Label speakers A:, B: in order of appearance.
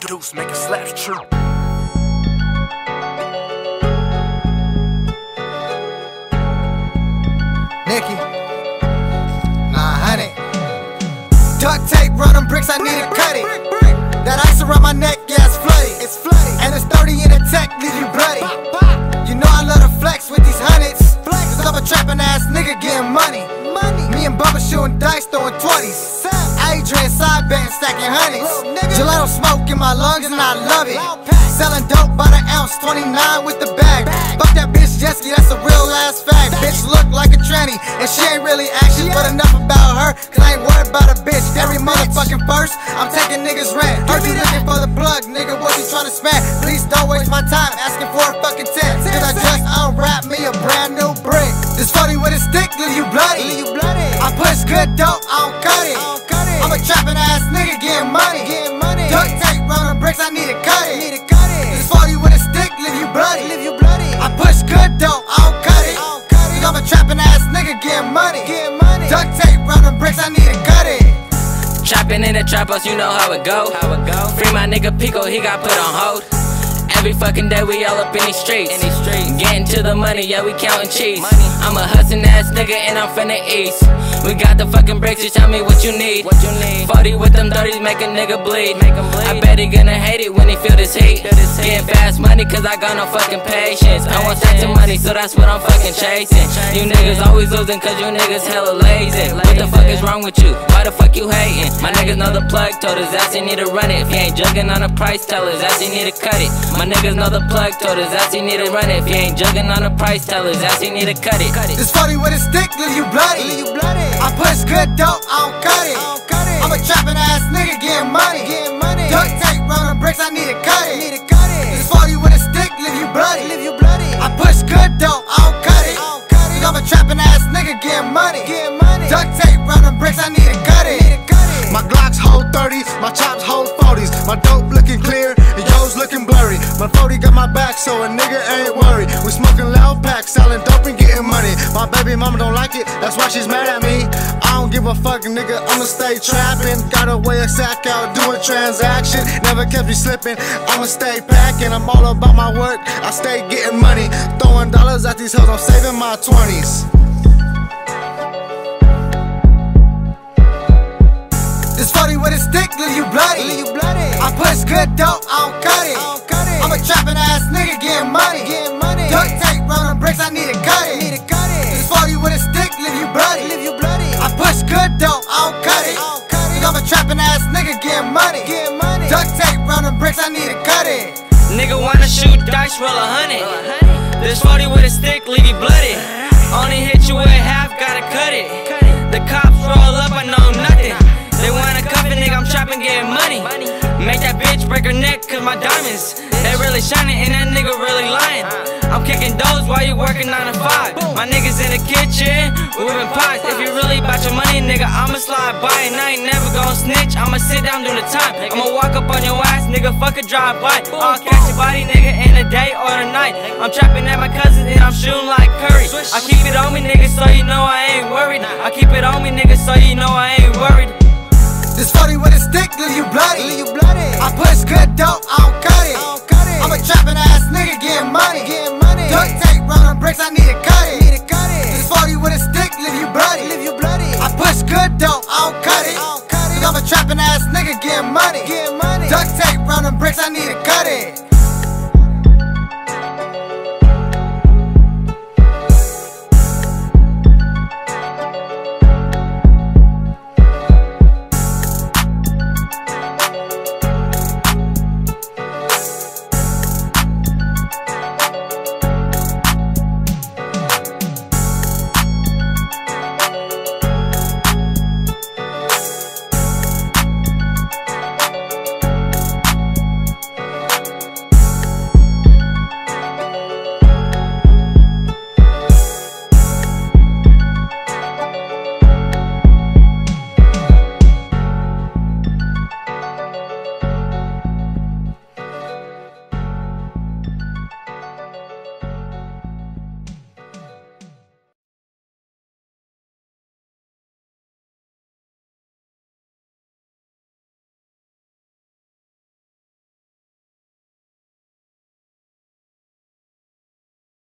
A: Deuce making slaps true.
B: Nicky, nah, honey. Duct tape, run them bricks, I need to cut it. That ice around my neck, yeah, it's flooded. And it's 30 in the tech, leave you bloody. You know I love to flex with these hundreds. Cause I'm a trappin' ass nigga getting money. Me and Bubba shooting dice, throwing 20s. Adrian side betting, stacking hundreds. Gelato smoke in my lungs and I love it. Selling dope by the ounce, 29 with the bag. Fuck that bitch Jesky, that's a real ass fact. Bitch look like a tranny, and she ain't really action. But enough about her, cause I ain't worried about a bitch. Every motherfucking verse, I'm taking niggas rent. Heard you looking for the plug, nigga, what you tryna spend? Please don't waste my time asking for a fucking tip. Cause I just unwrap me a brand new brick. This 40 with a stick, leave you bloody. I push good dope, I don't cut it. I'm a trappin' ass nigga getting money. Duct tape, run the bricks, I need to cut it. This 40 with a stick, leave you bloody. I push good dope, I don't cut it. Cause I'm a trappin' ass nigga getting money. Duct tape, run the bricks, I need to cut it.
C: Trappin' in the trap house, you know how it go. Free my nigga Pico, he got put on hold. Every fucking day we all up in these streets. Getting to the money, yeah, we counting cheese. I'm a hustlin' ass nigga and I'm from the east. We got the fucking bricks, just tell me what you need. 40 with them 30s make a nigga bleed. I bet he gonna hate it when he feel this heat. Getting fast money cause I got no fucking patience. I want stacks of money, so that's what I'm fucking chasing. You niggas always losing cause you niggas hella lazy. What the fuck is wrong with you? Why the fuck you hating? My niggas know the plug told his ass he need to run it. If he ain't jugging on the price, tell his ass he need to cut it. My niggas know the plug told his ass he need to run it. If he ain't jugging on the price, tell his ass he need to cut it.
B: This 40 with a stick, leave you bloody. I push good dope, I don't cut it. I'm a trappin' ass nigga getting money. Duct tape, run the bricks, I need to cut it. This 40 with a stick, leave you bloody. I push good dope, I don't cut it. Cause I'm a trappin' ass nigga getting money. Duct tape, run the bricks, I need to cut it.
D: My Glocks hold 30s, my chops hold 40s. My dope looking clear, and yours looking blurry. My 40 got my back, so a nigga ain't worried. We smoking loud packs, selling dope and getting money. My baby mama don't like it, that's why she's mad at me. I don't give a fuck, nigga, I'ma stay trapping. Got a way of sack out, doing transaction. Never kept me slipping, I'ma stay packing. I'm all about my work, I stay getting money. Throwing dollars at these hoes, I'm saving my 20s.
B: This 40 with a stick, leave you bloody. I push good dope, I don't cut it. I'm a trappin' ass nigga getting money. Duct tape, run the bricks, I need to cut it. This 40 with a stick, leave you bloody. I push good dope, I don't cut it. Cause I'm a trappin' ass nigga getting money. Duct tape, run the bricks, I need to cut it.
C: Nigga wanna shoot dice, roll 100. This 40 with a stick, leave you bloody. Only hit you with half, gotta cut it. The cops roll up, I know nothing. They wanna cuff it, nigga, I'm trappin', getting money. Make that bitch break her neck, cause my diamonds, they really shining, and that nigga really lying. I'm kicking doors while you working 9 to 5. My niggas in the kitchen, moving pots. If you really bout your money, nigga, I'ma slide by. And I ain't never gon' snitch, I'ma sit down do the time. I'ma walk up on your ass, nigga, fuck a drive-by. I'll catch your body, nigga, in the day or the night. I'm trapping at my cousins and I'm shooting like Curry. I keep it on me, nigga, so you know I ain't worried. I keep it on me, nigga, so you know I ain't worried.
B: This 40 with a stick, leave you bloody. I push good dope, I don't cut it. I'm a trappin' ass nigga getting money. Duct tape, run the bricks, I need to cut it. This 40 with a stick, leave you bloody. I push good dope, I don't cut it. Cause I'm a trappin' ass nigga getting money. Duct tape, run the bricks, I need to cut it.